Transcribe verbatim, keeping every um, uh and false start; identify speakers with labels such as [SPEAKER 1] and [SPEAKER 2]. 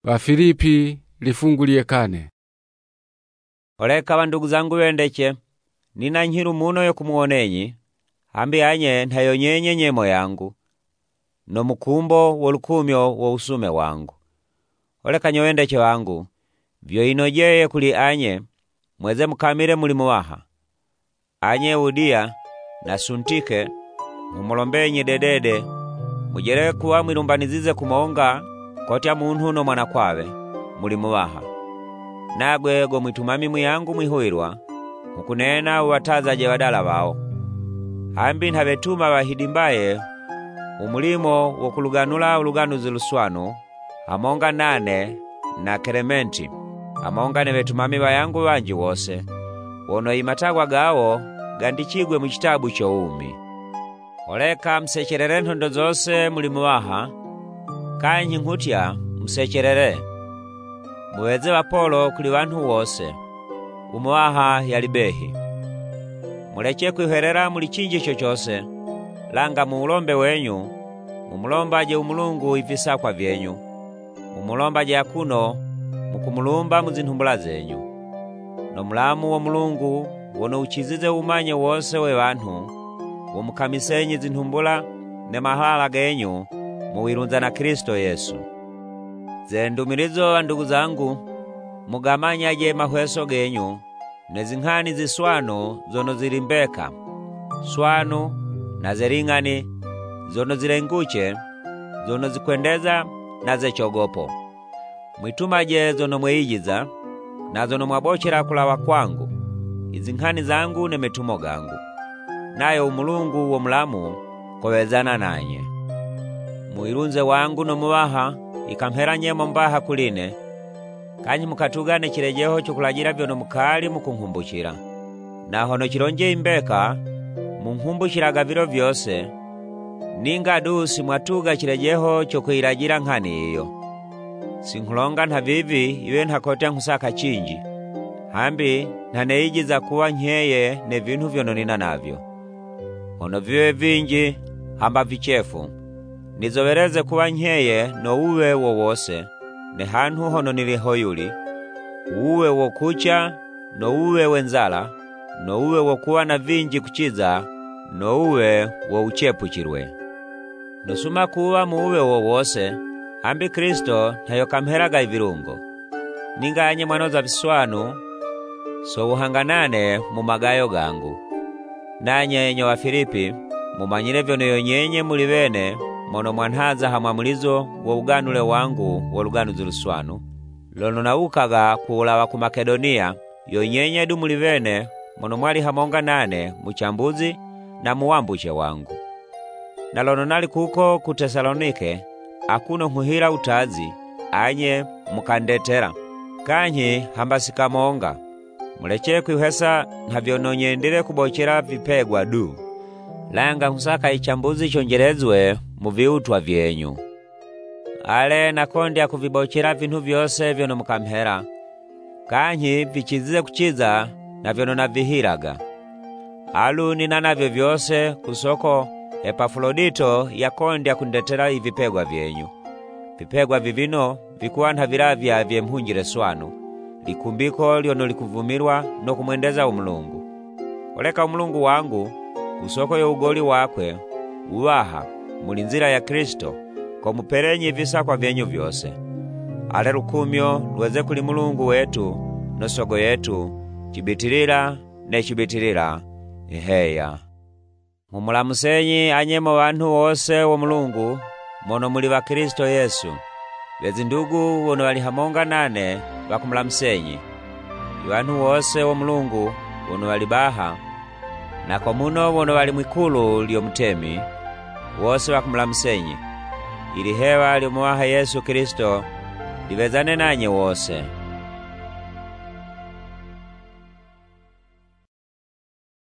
[SPEAKER 1] Wafilipi lifungulie kane.
[SPEAKER 2] Oleka bandugu zangu bendeke, nina nkiru muno yo kumuonenyi, hambi anye ntayonyenye nyemo yangu, no mukumbo wolukumyo wo usume wangu. Oleka nyowendeke wangu, vyo inojeye kuli anye, mweze mukamile mulimo waha. Anye Udia na Suntike, mumulombenye dedede, mujere kuwa mwilumbanizize kumonga, kotya muntu no mwana kwawe, mulimo waha. Nagwe go mwitumami mwiyangu mwihuirwa, mukunena uwatazaje wadala wao. Hambi ntabetuma bahidimbaye, umulimo wokuluganula uluganuzi luswanu, hamonga nane na Kelementi, hamonga ne betumami bayangu banji wose, wono imatagwa gawo gandichigwe mu kitabu cy'Oumi. Oleka msecherere ntondo zose mulimo waha, kanyi nkutya msecherere. Muweze wapolo kuli bantu wose, umuwaha yalibehi. Muleke kwiherera muli chinji chochose, langa muulombe wenyu, mumulombaje umulungu ivisa kwa vyenyu. Mumulombaje akuno, mukumulumba muzintumbula zenyu. No mulamu wa mulungu, wono uchizize umanye wose we bantu, womukamisenyi zintumbula ne mahala genyu, muwirunza na Kristo Yesu. Zendumirizo ndugu zangu, mugamanyaje mahweso genyu, nezinkhani ziswanu zono zilimbeka, swanu na zeringani, zono zilenguche, zono zikwendeza na zechogopo. Mwitumaje zono mweyijiza, na zono mwabochera kulawa kwangu, izinkhani zangu ne metumo gangu. Nayo umulungu wo mulamu kowezana nanye. Muirunze wangu no muwaha, ikamhera nyemo mbaha kuline, kanyi mukatugane chirejeho chukulajira vyono mukali mukunkumbuchira. Na hono chironje imbeka, munkumbuchiraga viro vyose, ninga adusi mwatuga chirejeho chukuirajira nkhani iyo. Sinkulonga ntavivi iwe ntakote nkusaka chinji, hambi ntaneijiza kuwa nyeye ne vintu vyono nina navyo. Hono viwe vinji, hamba vichefu, nizobereze kuwa nyeye no uwe wo wose, ne hantu hono nilihoyuli, uwe wo kucha, no uwe wenzala, no uwe wo kuwa na vinji kuchiza, no uwe wo uchepu chirwe. Nusuma kuwa mu uwe wo wose, hambi Kristo ntayokamheraga ivirungo. Ninga anye mwanoza viswanu, so uhanganane mu magayo gangu. Nanye nyo Wafilipi, mumanyire vyono yonyenye muli bene, mono mwanhaza hamwamulizo wo uganule wangu wo luganuzi luswanu, lono naukaga kuulawa ku Makedonia, yonyenye du muli bene, mono mwali hamonga nane muchambuzi na muwambuche wangu. Na lono nali kuko ku Tesalonike, akuno nkuhira utazi, anye mukandetera. Kanyi hamba sikamonga, muleke kwihesa nhavyono nyendile kubochera vipegwa du. Langa nkusaka ichambuzi chonjerezwe mu viutwa vyenyu. Ale nakondya kuvibochera vintu vyose vyono mukamhera, kanyi vichizize kuchiza na vyono navihiraga. Alu nina navyo vyose kusoko Epafrodito yakondya kundetera ivipegwa vyenyu. Vipegwa vivino vikuwa ntaviravya vye mhunjire swanu, likumbiko lyono likuvumirwa no kumwendeza umulungu. Oleka umulungu wangu, kusoko yo ugoli wakwe, uwaha, mulinzira ya Kristo, kwa muperenyi visa kwa vyenyu vyose. Ale rukumyo luweze kuli mulungu wetu, no sogo yetu, chibitirira ne chibitirira, iheya. Mumulamusenyi anyemo bantu wose wo mulungu, mono muli wa Kristo Yesu. Bezi ndugu wono wali hamonga nane, bakumulamusenyi. Iwantu wose wo mulungu, wono wali baha, na kwa muno wono wali mwikulu liyo mutemi, wose bakumulamusenyi. Ili hewa liyo muwaha Yesu Kristo, liwezane nanye wose.